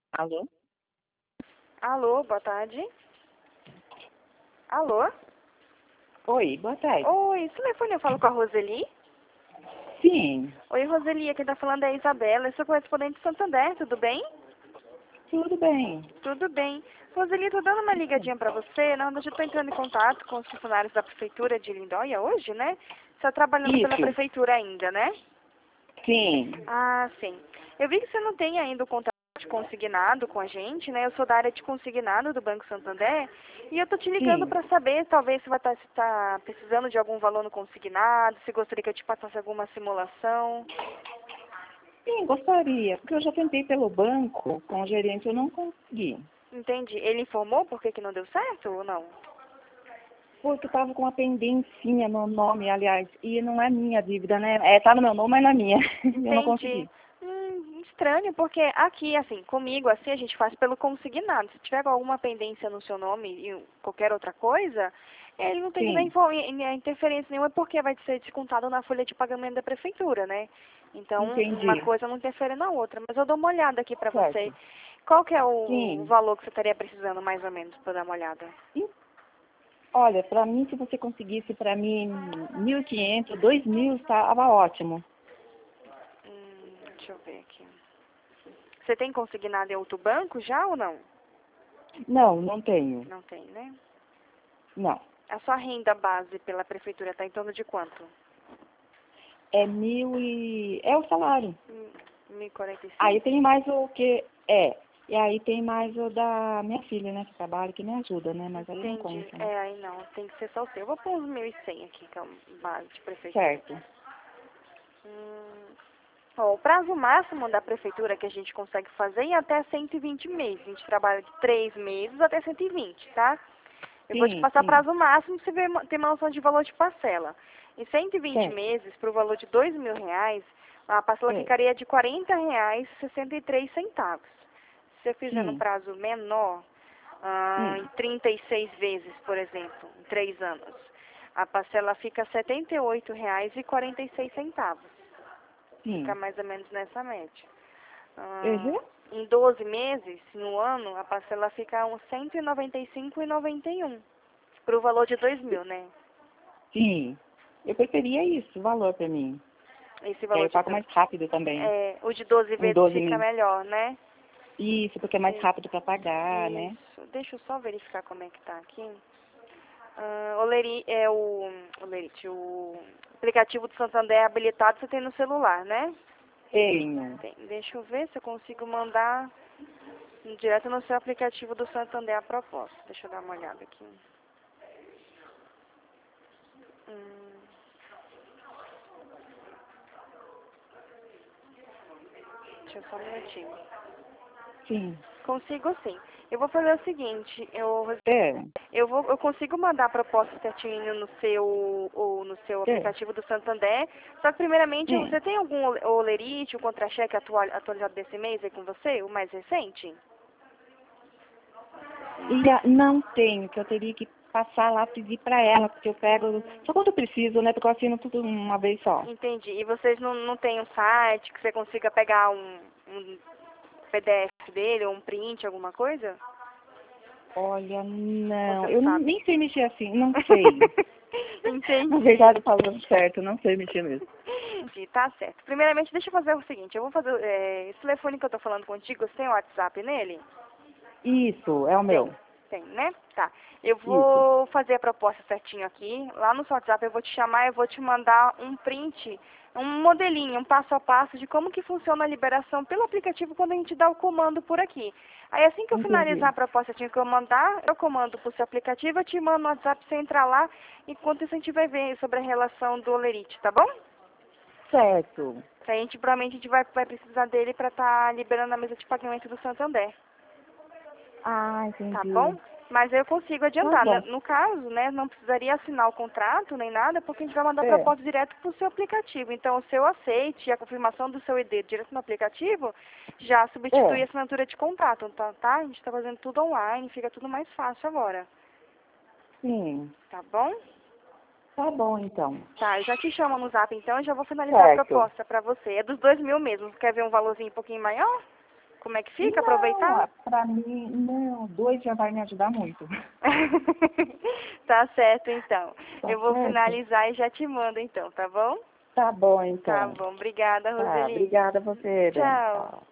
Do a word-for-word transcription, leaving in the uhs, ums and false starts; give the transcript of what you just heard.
Alô? Alô, boa tarde. Alô? Oi, boa tarde. Oi, esse telefone eu falo com a Roseli? Sim, Oi, Roseli, quem tá falando é a Isabela, eu sou correspondente de Santander, tudo bem? tudo bem. Tudo bem. Roseli, tô dando uma ligadinha pra você, na verdade eu tô entrando em contato com os funcionários da Prefeitura de Lindóia hoje, né? Você tá trabalhando pela Isso, Prefeitura ainda, né? sim, Ah, sim. Eu vi que você não tem ainda o contrato de consignado com a gente, né? Eu sou da área de consignado do Banco Santander e eu tô te ligando sim. para saber, talvez você vai estar precisando de algum valor no consignado, se gostaria que eu te passasse alguma simulação. Sim, gostaria, porque eu já tentei pelo banco, com o gerente eu não consegui. Entendi. Ele informou por que que não deu certo ou não? Porque eu estava com uma pendencinha no nome, aliás, e não é minha dívida, né? É, tá no meu nome, mas não é minha. E eu não Entendi. consegui. Hum, estranho, porque aqui, assim, comigo, assim, a gente faz pelo consignado. Se tiver alguma pendência no seu nome e qualquer outra coisa, ele não tem que dar Sim, info- in- in- interferência nenhuma, porque vai ser descontado na folha de pagamento da prefeitura, né? Então, uma entendi. coisa não interfere na outra. Mas eu dou uma olhada aqui pra você. Certo. Qual que é o Sim. valor que você estaria precisando, mais ou menos, pra dar uma olhada? E, olha, para mim, se você conseguisse para mim mil e quinhentos, dois mil, estava ótimo. Hum, deixa eu ver aqui. Você tem consignado em outro banco já ou não? Não, não tenho. Não tem, né? Não. A sua renda base pela prefeitura está em torno de quanto? É mil e... É o salário. Hum, mil e quarenta e Aí cinco? tem mais o que... É. E aí tem mais o da minha filha, né? Que trabalha, que me ajuda, né? Mas aí não Entendi. conta, né? É, aí não, tem que ser só o seu. Eu vou pôr uns mil e cem aqui, que é a base de prefeitura. Certo. Hum, ó, o prazo máximo da prefeitura que a gente consegue fazer é até cento e vinte meses. A gente trabalha de três meses até cento e vinte, tá? Eu vou te Sim, passar sim. prazo máximo pra você ver, ter uma noção de valor de parcela. Em cento e vinte Certo. meses, para o valor de dois mil reais, a parcela É. ficaria de quarenta reais e sessenta e três centavos. Se eu fizer num Sim. prazo menor, ah, Hum. em trinta e seis vezes, por exemplo, em três anos, a parcela fica setenta e oito reais e quarenta e seis centavos. Fica Sim. mais ou menos nessa média. Uhum. Ah, em doze meses, no ano, a parcela fica uns cento e noventa e cinco reais e noventa e um centavos. Para o valor de dois mil, né? Sim. Eu preferia isso, o valor pra mim. Esse Que aí valor eu de... pago do- mais rápido também. É, o de doze Em vezes doze fica mil. melhor, né? Isso, porque é mais E- rápido pra pagar, né? Isso. Deixa eu só verificar como é que tá aqui. Ah, o Leri, é o, o Lerite, o aplicativo do Santander é habilitado, você tem no celular, né? Tenho. Tem. Deixa eu ver se eu consigo mandar direto no seu aplicativo do Santander a proposta. Deixa eu dar uma olhada aqui. Hum, deixa eu só um minutinho. Sim. Consigo sim. Eu vou fazer o seguinte, eu, É. eu, vou, eu consigo mandar a proposta certinho no seu, ou no seu É. aplicativo do Santander, só que primeiramente, Hum. você tem algum olerite, o contra-cheque atual, atualizado desse mês aí com você, o mais recente? E a- não tenho, que eu teria que passar lá, pedir pra ela, porque eu pego só quando eu preciso, né? Porque eu assino tudo uma vez só. Entendi. E vocês não, não têm um site que você consiga pegar um, um P D F dele, ou um print, alguma coisa? Olha, Ou você não, não eu não- sabe? nem sei mexer assim, não sei. Na Entendi. verdade, falando certo, não sei mexer mesmo. Entendi, tá certo. Primeiramente, deixa eu fazer o seguinte, eu vou fazer, é, esse telefone que eu tô falando contigo, você tem o WhatsApp nele? Isso, é o Tem, meu. tem, né? Tá. Eu Isso. vou fazer a proposta certinho aqui. Lá no seu WhatsApp eu vou te chamar, eu vou te mandar um print, um modelinho, um passo a passo de como que funciona a liberação pelo aplicativo quando a gente dá o comando por aqui. Aí assim que eu finalizar Entendi. a proposta certinho que eu mandar, eu comando pro seu aplicativo, eu te mando no WhatsApp pra você entrar lá, enquanto isso a gente vai ver sobre a relação do Olerite, tá bom? Certo. Que a gente provavelmente a gente vai, vai precisar dele para estar liberando a mesa de pagamento do Santander. Ah, Tá entendi. bom? Mas eu consigo Tá adiantar. bom. No no caso, né, não precisaria assinar o contrato nem nada, porque a gente vai mandar a É. proposta direto para o seu aplicativo. Então, o seu aceite e a confirmação do seu I D direto no aplicativo já substitui É. a assinatura de contrato, tá? tá? A gente está fazendo tudo online, fica tudo mais fácil agora. Sim. Tá bom? Tá bom, então. Tá, eu já te chamo no zap então, e já vou finalizar a Certo. proposta para você. É dos dois mil mesmo. Quer ver um valorzinho um pouquinho maior? como é que fica, Não, aproveitar? pra mim, não, dois já vai me ajudar muito. Tá certo, então. Tá Eu vou certo? finalizar e já te mando, então, tá bom? Tá bom, Tá então. bom. Obrigada, Tá, Roseli. obrigada a você, Dani. Tchau. Tchau.